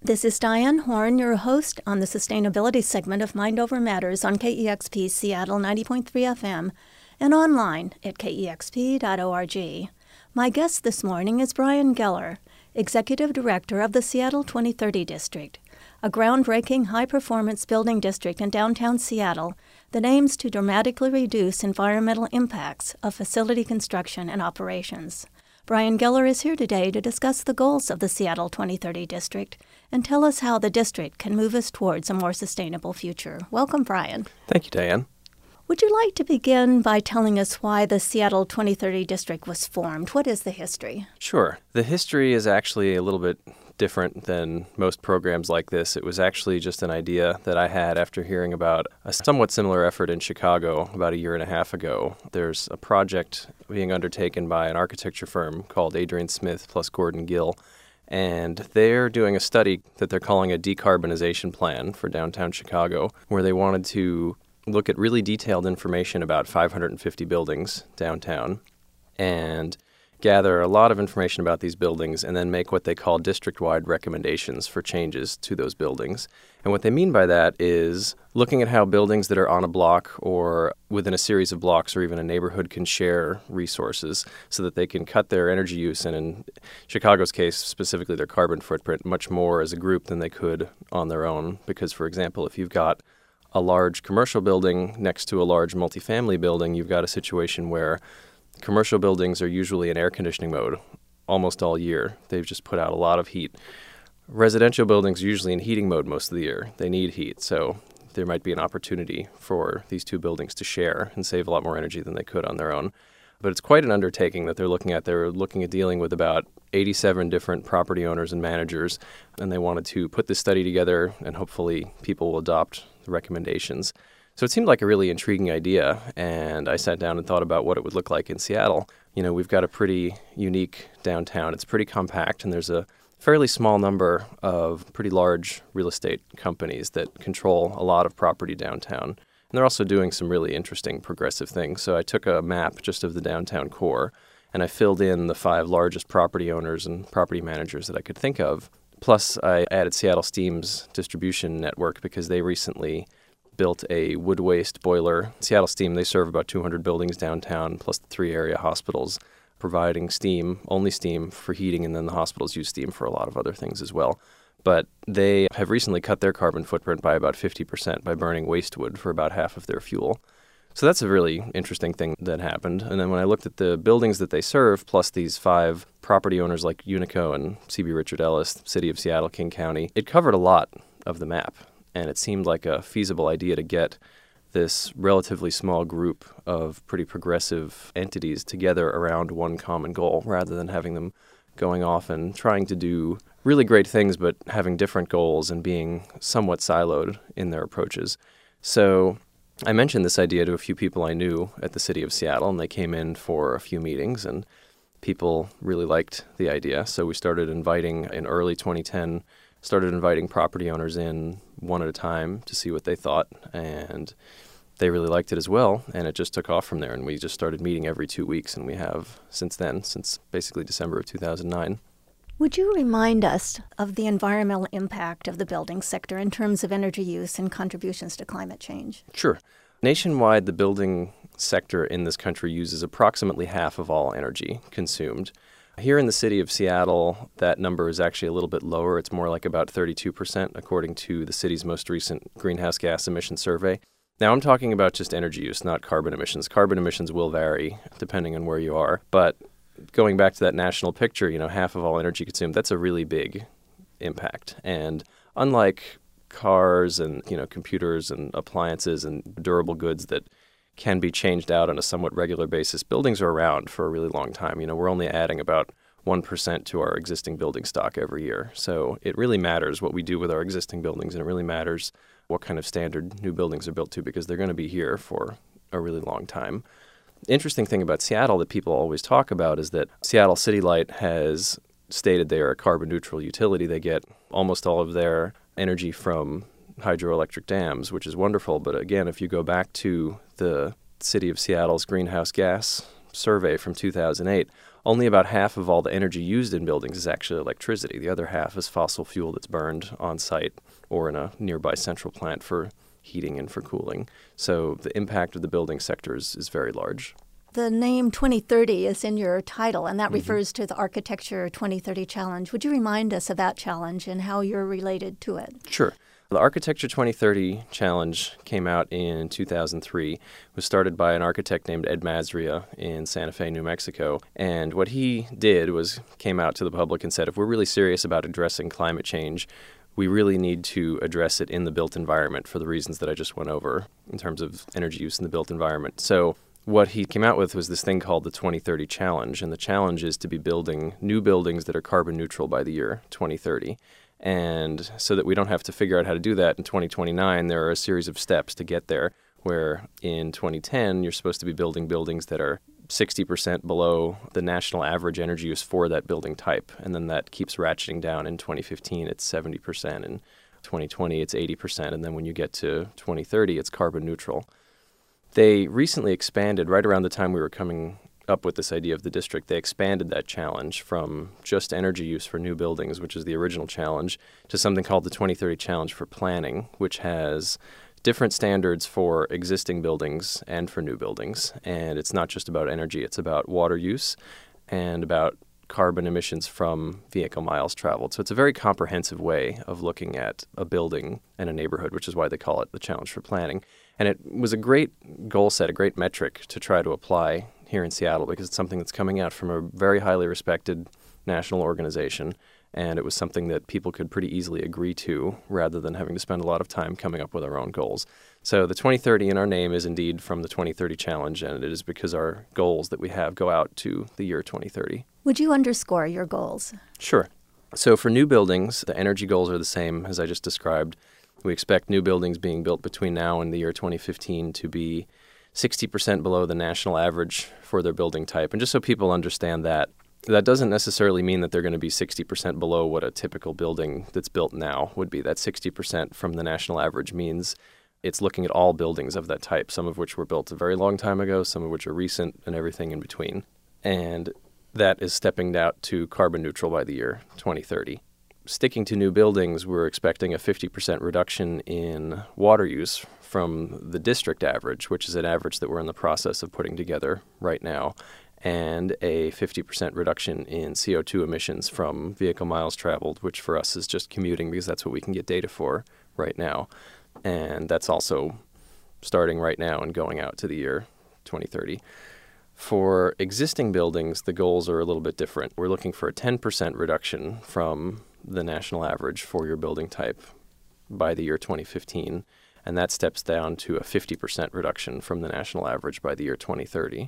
This is Diane Horn, your host on the sustainability segment of Mind Over Matters on KEXP Seattle 90.3 FM and online at kexp.org. My guest this morning is Brian Geller, Executive Director of the Seattle 2030 District, a groundbreaking high-performance building district in downtown Seattle that aims to dramatically reduce environmental impacts of facility construction and operations. Brian Geller is here today to discuss the goals of the Seattle 2030 District and tell us how the district can move us towards a more sustainable future. Welcome, Brian. Thank you, Diane. Would you like to begin by telling us why the Seattle 2030 District was formed? What is the history? Sure. The history is actually a little bit different than most programs like this. It was actually just an idea that I had after hearing about a somewhat similar effort in Chicago about a year and a half ago. There's a project being undertaken by an architecture firm called Adrian Smith plus Gordon Gill, and they're doing a study that they're calling a decarbonization plan for downtown Chicago, where they wanted to look at really detailed information about 550 buildings downtown and gather a lot of information about these buildings and then make what they call district-wide recommendations for changes to those buildings. And what they mean by that is looking at how buildings that are on a block or within a series of blocks or even a neighborhood can share resources so that they can cut their energy use and, in Chicago's case, specifically their carbon footprint, much more as a group than they could on their own. Because, for example, if you've got a large commercial building next to a large multifamily building, you've got a situation where commercial buildings are usually in air conditioning mode almost all year. They've just put out a lot of heat. Residential buildings are usually in heating mode most of the year. They need heat, so there might be an opportunity for these two buildings to share and save a lot more energy than they could on their own. But it's quite an undertaking that they're looking at. They're looking at dealing with about 87 different property owners and managers, and they wanted to put this study together, and hopefully people will adopt the recommendations. So it seemed like a really intriguing idea, and I sat down and thought about what it would look like in Seattle. You know, we've got a pretty unique downtown. It's pretty compact, and there's a fairly small number of pretty large real estate companies that control a lot of property downtown. And they're also doing some really interesting progressive things. So I took a map just of the downtown core, and I filled in the 5 largest property owners and property managers that I could think of. Plus, I added Seattle Steam's distribution network because they recently built a wood waste boiler. Seattle Steam, they serve about 200 buildings downtown, plus the 3 area hospitals, providing steam, only steam for heating, and then the hospitals use steam for a lot of other things as well. But they have recently cut their carbon footprint by about 50% by burning waste wood for about half of their fuel. So that's a really interesting thing that happened. And then when I looked at the buildings that they serve, plus these 5 property owners like Unico and C.B. Richard Ellis, City of Seattle, King County, it covered a lot of the map. And it seemed like a feasible idea to get this relatively small group of pretty progressive entities together around one common goal, rather than having them going off and trying to do really great things, but having different goals and being somewhat siloed in their approaches. So I mentioned this idea to a few people I knew at the City of Seattle, and they came in for a few meetings, and people really liked the idea. So we started inviting in early 2010, property owners in one at a time to see what they thought, and they really liked it as well, and it just took off from there, and we just started meeting every 2 weeks, and we have since then, since basically December of 2009. Would you remind us of the environmental impact of the building sector in terms of energy use and contributions to climate change? Sure. Nationwide, the building sector in this country uses approximately half of all energy consumed. Here in the city of Seattle, that number is actually a little bit lower. It's more like about 32%, according to the city's most recent greenhouse gas emission survey. Now, I'm talking about just energy use, not carbon emissions. Carbon emissions will vary depending on where you are. But going back to that national picture, half of all energy consumed, that's a really big impact. And unlike cars and, computers and appliances and durable goods that can be changed out on a somewhat regular basis, buildings are around for a really long time. We're only adding about 1% to our existing building stock every year. So it really matters what we do with our existing buildings, and it really matters what kind of standard new buildings are built to, because they're going to be here for a really long time. The interesting thing about Seattle that people always talk about is that Seattle City Light has stated they are a carbon neutral utility. They get almost all of their energy from hydroelectric dams, which is wonderful. But again, if you go back to the City of Seattle's greenhouse gas survey from 2008, only about half of all the energy used in buildings is actually electricity. The other half is fossil fuel that's burned on site or in a nearby central plant for heating and for cooling. So the impact of the building sector is very large. The name 2030 is in your title, and that refers to the Architecture 2030 Challenge. Would you remind us of that challenge and how you're related to it? Sure. The Architecture 2030 Challenge came out in 2003. It was started by an architect named Ed Mazria in Santa Fe, New Mexico. And what he did was came out to the public and said, if we're really serious about addressing climate change, we really need to address it in the built environment for the reasons that I just went over in terms of energy use in the built environment. So what he came out with was this thing called the 2030 Challenge, and the challenge is to be building new buildings that are carbon neutral by the year 2030. And so that we don't have to figure out how to do that in 2029, there are a series of steps to get there, where in 2010, you're supposed to be building buildings that are 60% below the national average energy use for that building type. And then that keeps ratcheting down. In 2015, it's 70%. In 2020, it's 80%. And then when you get to 2030, it's carbon neutral. They recently expanded, right around the time we were coming up with this idea of the district, they expanded that challenge from just energy use for new buildings, which is the original challenge, to something called the 2030 Challenge for Planning, which has different standards for existing buildings and for new buildings. And it's not just about energy, it's about water use and about carbon emissions from vehicle miles traveled. So it's a very comprehensive way of looking at a building and a neighborhood, which is why they call it the Challenge for Planning. And it was a great goal set, a great metric to try to apply here in Seattle, because it's something that's coming out from a very highly respected national organization, and it was something that people could pretty easily agree to rather than having to spend a lot of time coming up with our own goals. So the 2030 in our name is indeed from the 2030 Challenge, and it is because our goals that we have go out to the year 2030. Would you underscore your goals? Sure. So for new buildings, the energy goals are the same as I just described. We expect new buildings being built between now and the year 2015 to be 60% below the national average for their building type. And just so people understand that, that doesn't necessarily mean that they're going to be 60% below what a typical building that's built now would be. That 60% from the national average means it's looking at all buildings of that type, some of which were built a very long time ago, some of which are recent, and everything in between. And that is stepping out to carbon neutral by the year 2030. Sticking to new buildings, we're expecting a 50% reduction in water use from the district average, which is an average that we're in the process of putting together right now, and a 50% reduction in CO2 emissions from vehicle miles traveled, which for us is just commuting because that's what we can get data for right now. And that's also starting right now and going out to the year 2030. For existing buildings, the goals are a little bit different. We're looking for a 10% reduction from the national average for your building type by the year 2015, and that steps down to a 50% reduction from the national average by the year 2030.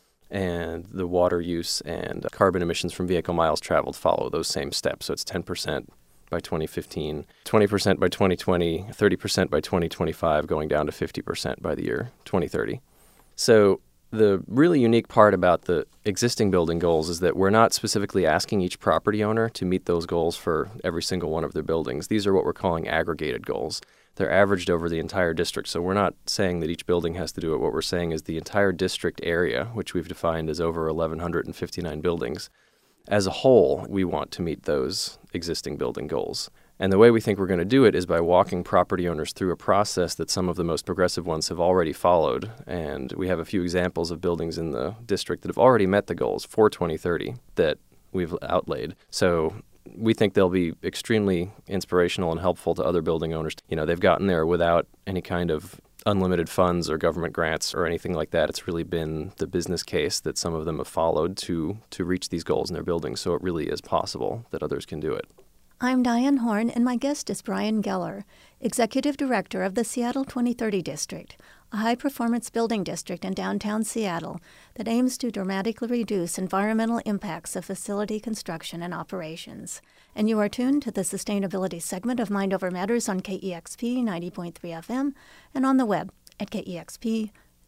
And the water use and carbon emissions from vehicle miles traveled follow those same steps. So it's 10% by 2015, 20% by 2020, 30% by 2025, going down to 50% by the year 2030. So the really unique part about the existing building goals is that we're not specifically asking each property owner to meet those goals for every single one of their buildings. These are what we're calling aggregated goals. They're averaged over the entire district, so we're not saying that each building has to do it. What we're saying is the entire district area, which we've defined as over 1,159 buildings, as a whole, we want to meet those existing building goals. And the way we think we're going to do it is by walking property owners through a process that some of the most progressive ones have already followed. And we have a few examples of buildings in the district that have already met the goals for 2030 that we've outlaid. So we think they'll be extremely inspirational and helpful to other building owners. You know, they've gotten there without any kind of unlimited funds or government grants or anything like that. It's really been the business case that some of them have followed to reach these goals in their buildings. So it really is possible that others can do it. I'm Diane Horn, and my guest is Brian Geller, Executive Director of the Seattle 2030 District, a high-performance building district in downtown Seattle that aims to dramatically reduce environmental impacts of facility construction and operations. And you are tuned to the sustainability segment of Mind Over Matters on KEXP 90.3 FM and on the web at kexp.org.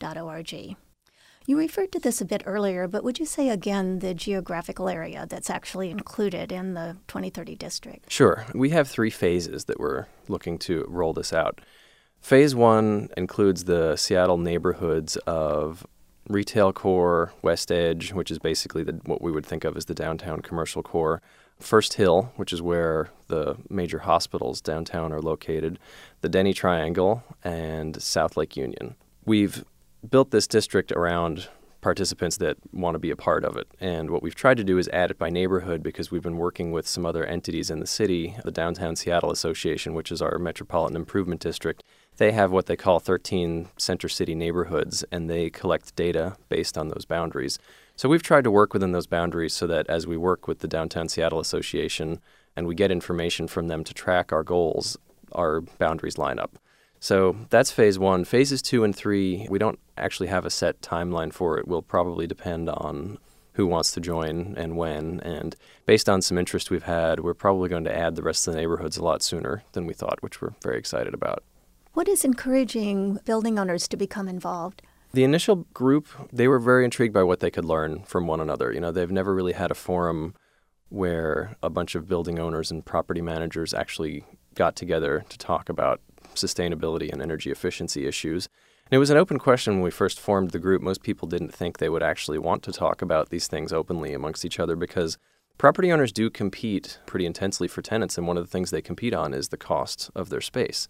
You referred to this a bit earlier, but would you say again the geographical area that's actually included in the 2030 district? Sure. We have 3 phases that we're looking to roll this out. Phase 1 includes the Seattle neighborhoods of 1 to 3 million. Phase 2 includes the Seattle neighborhoods of 5 to 10 million. And Phase 3 includes the Seattle neighborhoods of 10 to 20 million. retail core, West Edge, which is basically what we would think of as the downtown commercial core, First Hill, which is where the major hospitals downtown are located, the Denny Triangle, and South Lake Union. We've built this district around participants that want to be a part of it. And what we've tried to do is add it by neighborhood because we've been working with some other entities in the city, the Downtown Seattle Association, which is our Metropolitan Improvement District. They have what they call 13 center city neighborhoods, and they collect data based on those boundaries. So we've tried to work within those boundaries so that as we work with the Downtown Seattle Association and we get information from them to track our goals, our boundaries line up. So that's phase one. Phases 2 and 3, we don't actually have a set timeline for it. Will probably depend on who wants to join and when. And based on some interest we've had, we're probably going to add the rest of the neighborhoods a lot sooner than we thought, which we're very excited about. What is encouraging building owners to become involved? The initial group, they were very intrigued by what they could learn from one another. You know, they've never really had a forum where a bunch of building owners and property managers actually got together to talk about sustainability and energy efficiency issues. And it was an open question when we first formed the group. Most people didn't think they would actually want to talk about these things openly amongst each other because property owners do compete pretty intensely for tenants, and one of the things they compete on is the cost of their space.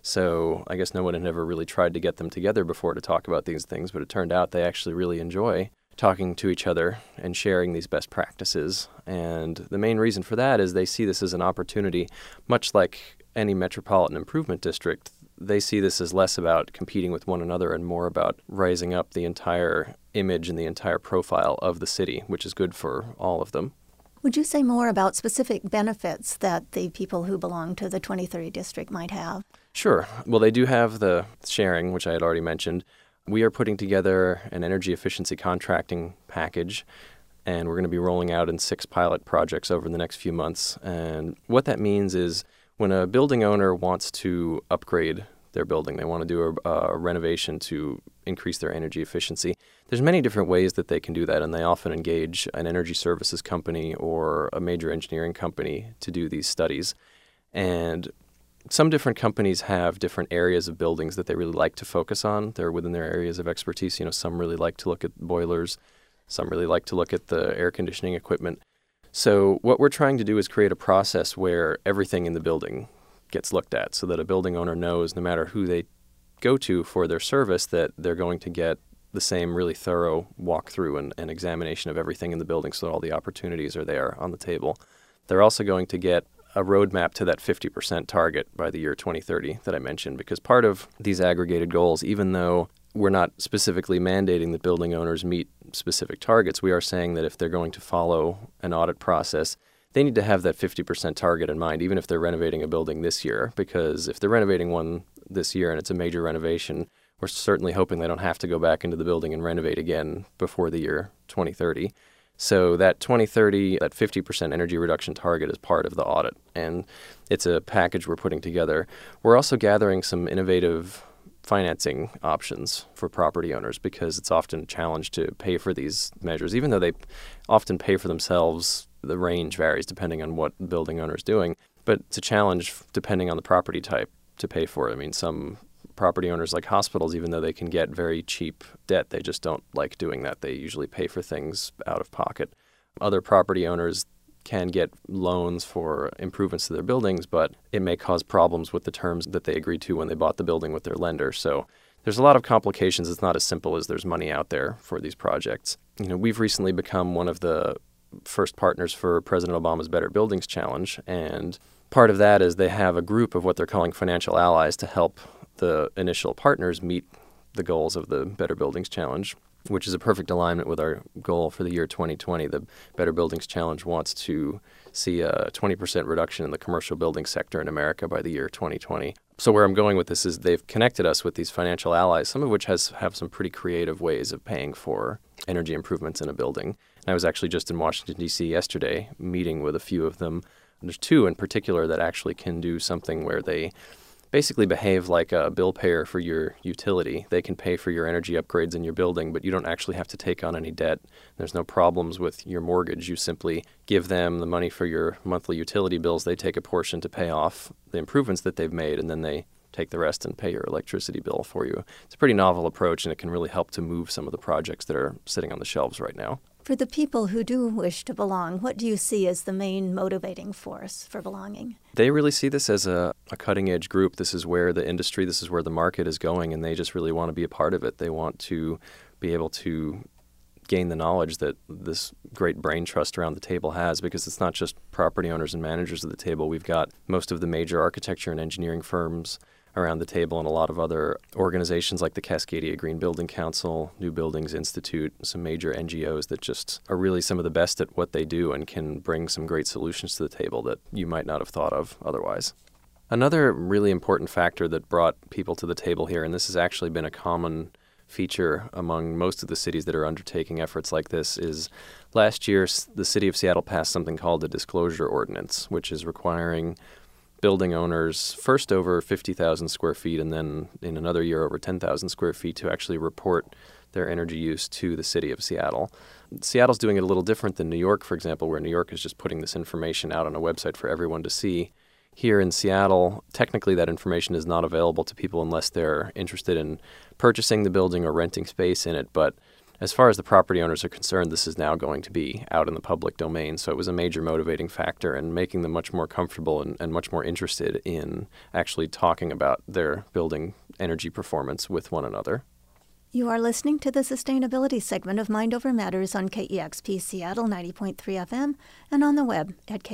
So I guess no one had ever really tried to get them together before to talk about these things, but it turned out they actually really enjoy talking to each other and sharing these best practices. And the main reason for that is they see this as an opportunity, much like any metropolitan improvement district. They see this as less about competing with one another and more about rising up the entire image and the entire profile of the city, which is good for all of them. Would you say more about specific benefits that the people who belong to the 2030 district might have? Sure. Well, they do have the sharing, which I had already mentioned. We are putting together an energy efficiency contracting package, and we're going to be rolling out in 6 pilot projects over the next few months. And what that means is when a building owner wants to upgrade their building, they want to do a renovation to increase their energy efficiency, there's many different ways that they can do that, and they often engage an energy services company or a major engineering company to do these studies. And some different companies have different areas of buildings that they really like to focus on. They're within their areas of expertise. You know, some really like to look at boilers. Some really like to look at the air conditioning equipment. So what we're trying to do is create a process where everything in the building gets looked at so that a building owner knows no matter who they go to for their service that they're going to get the same really thorough walkthrough and examination of everything in the building so that all the opportunities are there on the table. They're also going to get a roadmap to that 50% target by the year 2030 that I mentioned, because part of these aggregated goals, even though we're not specifically mandating that building owners meet specific targets, we are saying that if they're going to follow an audit process, they need to have that 50% target in mind, even if they're renovating a building this year, because if they're renovating one this year and it's a major renovation, we're certainly hoping they don't have to go back into the building and renovate again before the year 2030. So that 2030, that 50% energy reduction target is part of the audit, and it's a package we're putting together. We're also gathering some innovative financing options for property owners because it's often a challenge to pay for these measures. Even though they often pay for themselves, the range varies depending on what the building owner is doing, but it's a challenge depending on the property type to pay for it. I mean, some property owners like hospitals, even though they can get very cheap debt, they just don't like doing that. They usually pay for things out of pocket. Other property owners can get loans for improvements to their buildings, but it may cause problems with the terms that they agreed to when they bought the building with their lender. So there's a lot of complications. It's not as simple as there's money out there for these projects. You know, we've recently become one of the first partners for President Obama's Better Buildings Challenge, and part of that is they have a group of what they're calling financial allies to help the initial partners meet the goals of the Better Buildings Challenge, which is a perfect alignment with our goal for the year 2020. The Better Buildings Challenge wants to see a 20% reduction in the commercial building sector in America by the year 2020. So where I'm going with this is they've connected us with these financial allies, some of which have some pretty creative ways of paying for energy improvements in a building. And I was actually just in Washington, D.C. yesterday meeting with a few of them. And there's 2 in particular that actually can do something where they basically behave like a bill payer for your utility. They can pay for your energy upgrades in your building, but you don't actually have to take on any debt. There's no problems with your mortgage. You simply give them the money for your monthly utility bills. They take a portion to pay off the improvements that they've made, and then they take the rest and pay your electricity bill for you. It's a pretty novel approach, and it can really help to move some of the projects that are sitting on the shelves right now. For the people who do wish to belong, what do you see as the main motivating force for belonging? They really see this as a cutting-edge group. This is where the industry, this is where the market is going, and they just really want to be a part of it. They want to be able to gain the knowledge that this great brain trust around the table has, because it's not just property owners and managers at the table. We've got most of the major architecture and engineering firms around the table, and a lot of other organizations like the Cascadia Green Building Council, New Buildings Institute, some major NGOs that just are really some of the best at what they do and can bring some great solutions to the table that you might not have thought of otherwise. Another really important factor that brought people to the table here, and this has actually been a common feature among most of the cities that are undertaking efforts like this, is last year the city of Seattle passed something called the Disclosure Ordinance, which is requiring building owners first over 50,000 square feet and then in another year over 10,000 square feet to actually report their energy use to the city of Seattle. Seattle's doing it a little different than New York, for example, where New York is just putting this information out on a website for everyone to see. Here in Seattle, technically that information is not available to people unless they're interested in purchasing the building or renting space in it, but as far as the property owners are concerned, this is now going to be out in the public domain. So it was a major motivating factor in making them much more comfortable and much more interested in actually talking about their building energy performance with one another. You are listening to the sustainability segment of Mind Over Matters on KEXP Seattle 90.3 FM and on the web at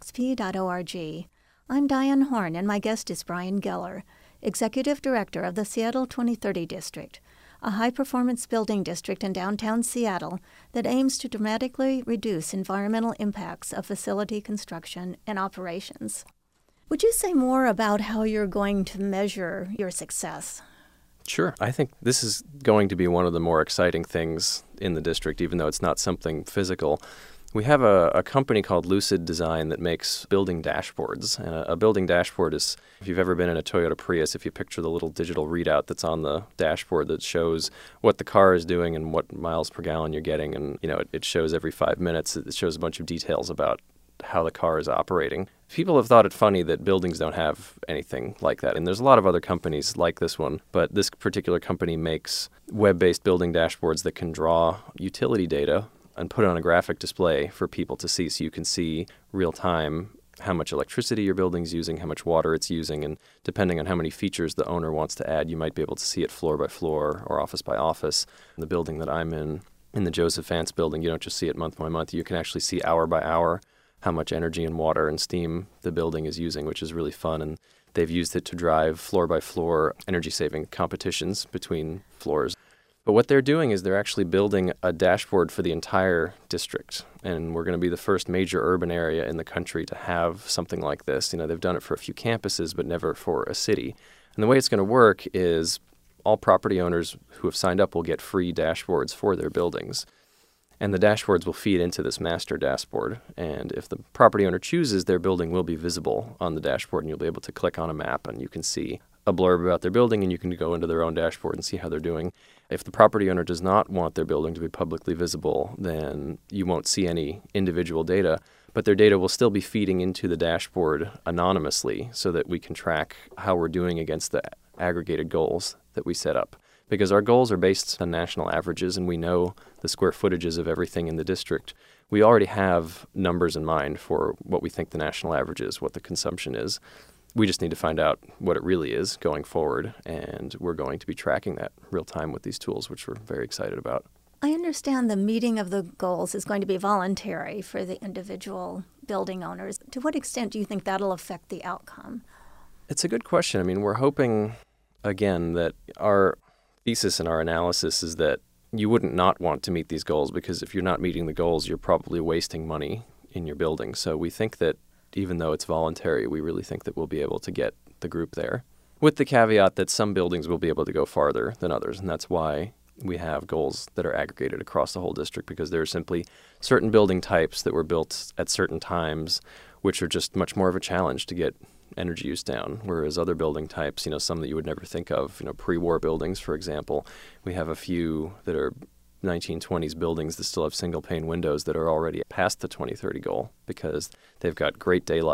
kexp.org. I'm Diane Horn, and my guest is Brian Geller, Executive Director of the Seattle 2030 District, a high-performance building district in downtown Seattle that aims to dramatically reduce environmental impacts of facility construction and operations. Would you say more about how you're going to measure your success? Sure. I think this is going to be one of the more exciting things in the district, even though it's not something physical. We have a company called Lucid Design that makes building dashboards. And a building dashboard is, if you've ever been in a Toyota Prius, if you picture the little digital readout that's on the dashboard that shows what the car is doing and what miles per gallon you're getting, and it shows every 5 minutes, it shows a bunch of details about how the car is operating. People have thought it funny that buildings don't have anything like that. And there's a lot of other companies like this one, but this particular company makes web-based building dashboards that can draw utility data and put it on a graphic display for people to see, so you can see real time how much electricity your building's using, how much water it's using, and depending on how many features the owner wants to add, you might be able to see it floor by floor or office by office. In the building that I'm in the Joseph Vance building, you don't just see it month by month, you can actually see hour by hour how much energy and water and steam the building is using, which is really fun. And they've used it to drive floor by floor energy saving competitions between floors. But what they're doing is they're actually building a dashboard for the entire district. And we're going to be the first major urban area in the country to have something like this. They've done it for a few campuses, but never for a city. And the way it's going to work is all property owners who have signed up will get free dashboards for their buildings. And the dashboards will feed into this master dashboard. And if the property owner chooses, their building will be visible on the dashboard, and you'll be able to click on a map and you can see a blurb about their building, and you can go into their own dashboard and see how they're doing. If the property owner does not want their building to be publicly visible, then you won't see any individual data, but their data will still be feeding into the dashboard anonymously so that we can track how we're doing against the aggregated goals that we set up. Because our goals are based on national averages, and we know the square footages of everything in the district. We already have numbers in mind for what we think the national average is, what the consumption is. We just need to find out what it really is going forward, and we're going to be tracking that real time with these tools, which we're very excited about. I understand the meeting of the goals is going to be voluntary for the individual building owners. To what extent do you think that'll affect the outcome? It's a good question. We're hoping, again, that our thesis and our analysis is that you wouldn't not want to meet these goals, because if you're not meeting the goals, you're probably wasting money in your building. So we think that even though it's voluntary, we really think that we'll be able to get the group there, with the caveat that some buildings will be able to go farther than others. And that's why we have goals that are aggregated across the whole district, because there are simply certain building types that were built at certain times, which are just much more of a challenge to get energy use down, whereas other building types, some that you would never think of, pre-war buildings, for example, we have a few that are 1920s buildings that still have single pane windows that are already past the 2030 goal because they've got great daylight,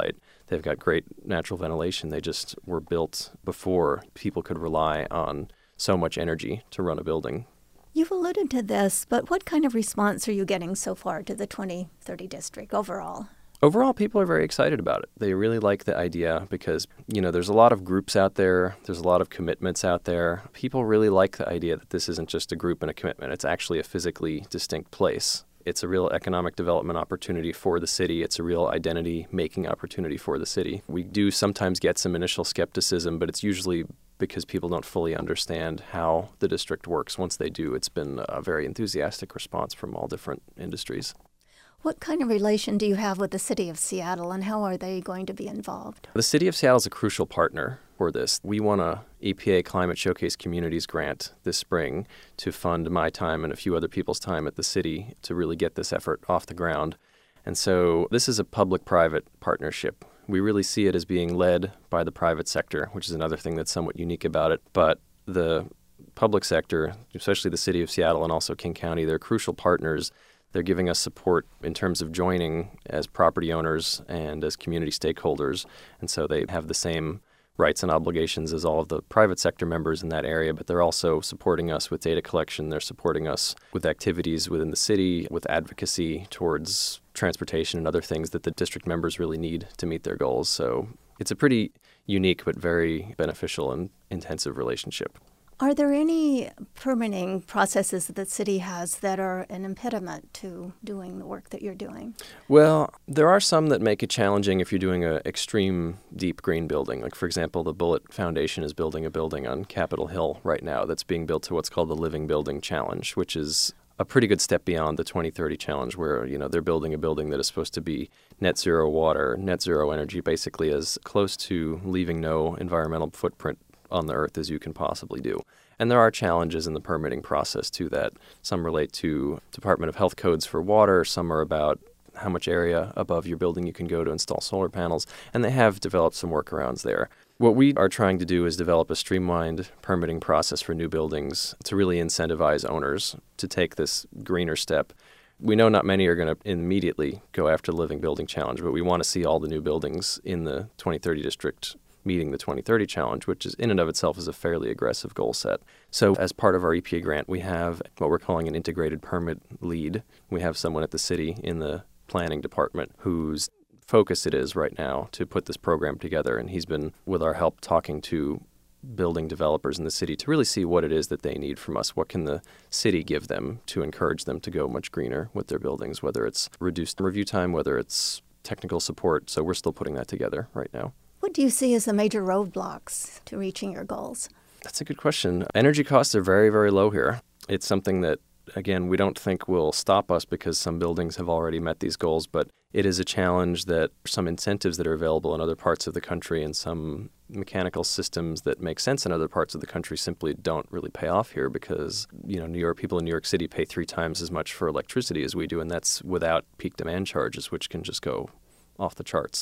They've got great natural ventilation. They just were built before people could rely on so much energy to run a building. You've alluded to this, but what kind of response are you getting so far to the 2030 district overall? Overall, people are very excited about it. They really like the idea because, there's a lot of groups out there. There's a lot of commitments out there. People really like the idea that this isn't just a group and a commitment. It's actually a physically distinct place. It's a real economic development opportunity for the city. It's a real identity-making opportunity for the city. We do sometimes get some initial skepticism, but it's usually because people don't fully understand how the district works. Once they do, it's been a very enthusiastic response from all different industries. What kind of relation do you have with the City of Seattle, and how are they going to be involved? The City of Seattle is a crucial partner for this. We won a EPA Climate Showcase Communities grant this spring to fund my time and a few other people's time at the city to really get this effort off the ground. And so this is a public-private partnership. We really see it as being led by the private sector, which is another thing that's somewhat unique about it. But the public sector, especially the City of Seattle and also King County, they're crucial partners. They're giving us support in terms of joining as property owners and as community stakeholders. And so they have the same rights and obligations as all of the private sector members in that area, but they're also supporting us with data collection. They're supporting us with activities within the city, with advocacy towards transportation and other things that the district members really need to meet their goals. So it's a pretty unique but very beneficial and intensive relationship. Are there any permitting processes that the city has that are an impediment to doing the work that you're doing? Well, there are some that make it challenging if you're doing an extreme deep green building. Like, for example, the Bullitt Foundation is building a building on Capitol Hill right now that's being built to what's called the Living Building Challenge, which is a pretty good step beyond the 2030 challenge where, they're building a building that is supposed to be net zero water, net zero energy, basically as close to leaving no environmental footprint on the earth as you can possibly do. And there are challenges in the permitting process to that. Some relate to Department of Health codes for water. Some are about how much area above your building you can go to install solar panels. And they have developed some workarounds there. What we are trying to do is develop a streamlined permitting process for new buildings to really incentivize owners to take this greener step. We know not many are going to immediately go after the Living Building Challenge, but we want to see all the new buildings in the 2030 district meeting the 2030 challenge, which is in and of itself is a fairly aggressive goal set. So as part of our EPA grant, we have what we're calling an integrated permit lead. We have someone at the city in the planning department whose focus it is right now to put this program together. And he's been, with our help, talking to building developers in the city to really see what it is that they need from us. What can the city give them to encourage them to go much greener with their buildings, whether it's reduced review time, whether it's technical support. So we're still putting that together right now. What do you see as the major roadblocks to reaching your goals? That's a good question. Energy costs are very, very low here. It's something that, again, we don't think will stop us because some buildings have already met these goals, but it is a challenge that some incentives that are available in other parts of the country and some mechanical systems that make sense in other parts of the country simply don't really pay off here because, people in New York City pay 3 times as much for electricity as we do, and that's without peak demand charges, which can just go off the charts.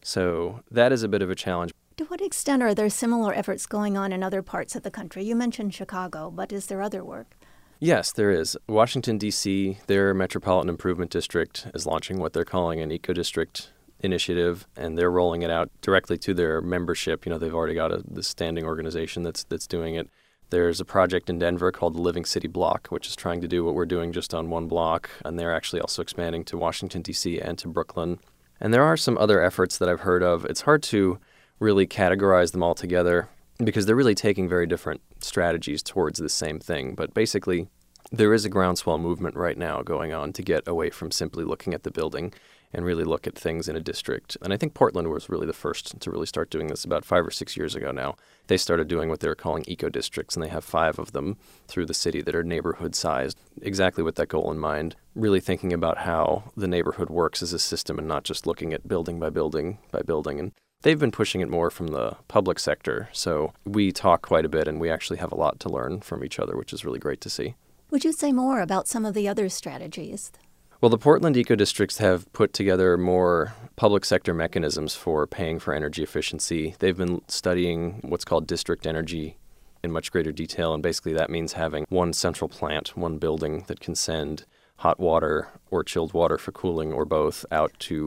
So that is a bit of a challenge. To what extent are there similar efforts going on in other parts of the country? You mentioned Chicago, but is there other work? Yes, there is. Washington, D.C., their Metropolitan Improvement District is launching what they're calling an eco-district initiative, and they're rolling it out directly to their membership. They've already got this standing organization that's doing it. There's a project in Denver called the Living City Block, which is trying to do what we're doing just on one block, and they're actually also expanding to Washington, D.C. and to Brooklyn. And there are some other efforts that I've heard of. It's hard to really categorize them all together because they're really taking very different strategies towards the same thing. But basically, there is a groundswell movement right now going on to get away from simply looking at the building and really look at things in a district. And I think Portland was really the first to really start doing this about 5 or 6 years ago now. They started doing what they're calling eco-districts, and they have 5 of them through the city that are neighborhood-sized, exactly with that goal in mind, really thinking about how the neighborhood works as a system and not just looking at building by building by building. And they've been pushing it more from the public sector, so we talk quite a bit, and we actually have a lot to learn from each other, which is really great to see. Would you say more about some of the other strategies? Well, the Portland eco-districts have put together more public sector mechanisms for paying for energy efficiency. They've been studying what's called district energy in much greater detail, and basically that means having one central plant, one building that can send hot water or chilled water for cooling or both out to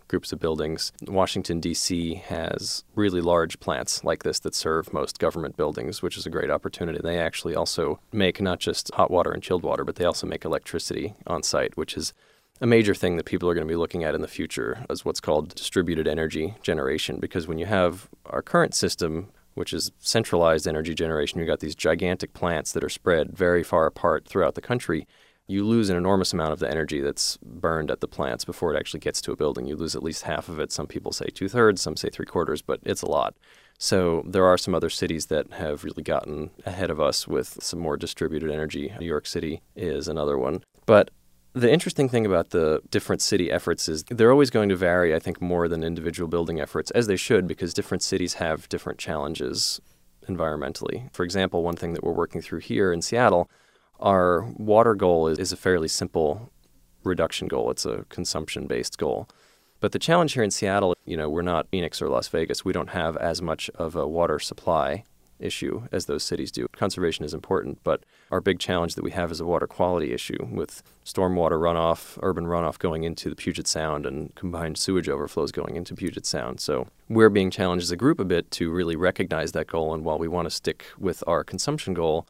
groups of buildings. Washington, D.C. has really large plants like this that serve most government buildings, which is a great opportunity. They actually also make not just hot water and chilled water, but they also make electricity on site, which is a major thing that people are going to be looking at in the future as what's called distributed energy generation. Because when you have our current system, which is centralized energy generation, you've got these gigantic plants that are spread very far apart throughout the country. You lose an enormous amount of the energy that's burned at the plants before it actually gets to a building. You lose at least half of it. Some people say 2/3, some say 3/4, but it's a lot. So there are some other cities that have really gotten ahead of us with some more distributed energy. New York City is another one. But the interesting thing about the different city efforts is they're always going to vary, I think, more than individual building efforts, as they should, because different cities have different challenges environmentally. For example, one thing that we're working through here in Seattle, our water goal is a fairly simple reduction goal. It's a consumption-based goal. But the challenge here in Seattle, we're not Phoenix or Las Vegas. We don't have as much of a water supply issue as those cities do. Conservation is important, but our big challenge that we have is a water quality issue with stormwater runoff, urban runoff going into the Puget Sound and combined sewage overflows going into Puget Sound. So we're being challenged as a group a bit to really recognize that goal, and while we want to stick with our consumption goal,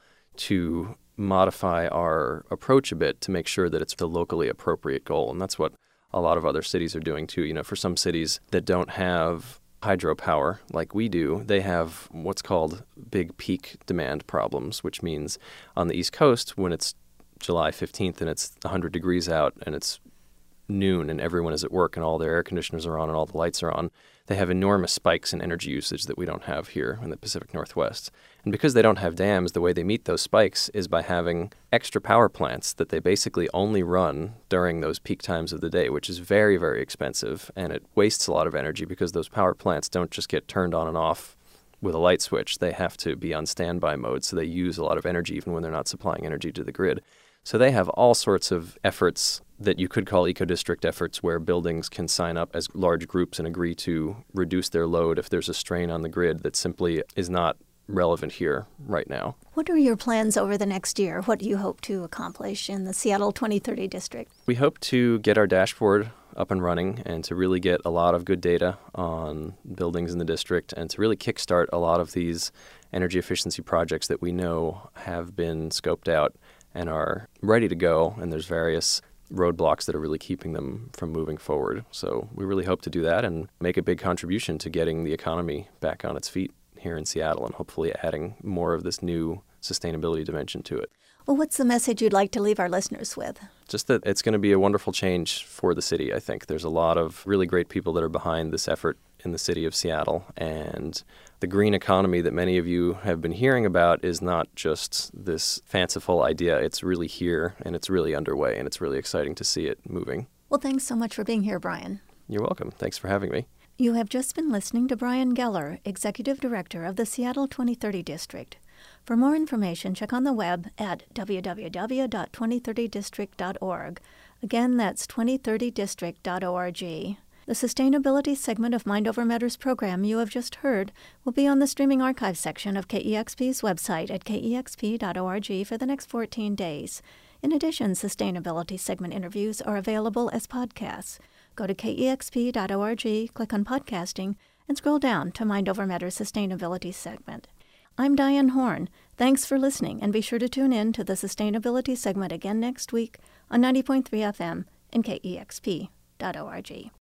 to modify our approach a bit to make sure that it's the locally appropriate goal. And that's what a lot of other cities are doing too. For some cities that don't have hydropower like we do, they have what's called big peak demand problems, which means on the East Coast, when it's July 15th and it's 100 degrees out and it's noon and everyone is at work and all their air conditioners are on and all the lights are on, they have enormous spikes in energy usage that we don't have here in the Pacific Northwest. And because they don't have dams, the way they meet those spikes is by having extra power plants that they basically only run during those peak times of the day, which is very, very expensive, and it wastes a lot of energy because those power plants don't just get turned on and off with a light switch. They have to be on standby mode, so they use a lot of energy even when they're not supplying energy to the grid. So they have all sorts of efforts that you could call eco-district efforts where buildings can sign up as large groups and agree to reduce their load if there's a strain on the grid that simply is not relevant here right now. What are your plans over the next year? What do you hope to accomplish in the Seattle 2030 district? We hope to get our dashboard up and running and to really get a lot of good data on buildings in the district and to really kickstart a lot of these energy efficiency projects that we know have been scoped out and are ready to go, and there's various roadblocks that are really keeping them from moving forward. So we really hope to do that and make a big contribution to getting the economy back on its feet here in Seattle and hopefully adding more of this new sustainability dimension to it. Well, what's the message you'd like to leave our listeners with? Just that it's going to be a wonderful change for the city, I think. There's a lot of really great people that are behind this effort in the city of Seattle, and the green economy that many of you have been hearing about is not just this fanciful idea. It's really here, and it's really underway, and it's really exciting to see it moving. Well, thanks so much for being here, Brian. You're welcome. Thanks for having me. You have just been listening to Brian Geller, Executive Director of the Seattle 2030 District. For more information, check on the web at www.2030district.org. Again, that's 2030district.org. The sustainability segment of Mind Over Matters program you have just heard will be on the streaming archive section of KEXP's website at kexp.org for the next 14 days. In addition, sustainability segment interviews are available as podcasts. Go to kexp.org, click on podcasting, and scroll down to Mind Over Matters sustainability segment. I'm Diane Horn. Thanks for listening, and be sure to tune in to the sustainability segment again next week on 90.3 FM and kexp.org.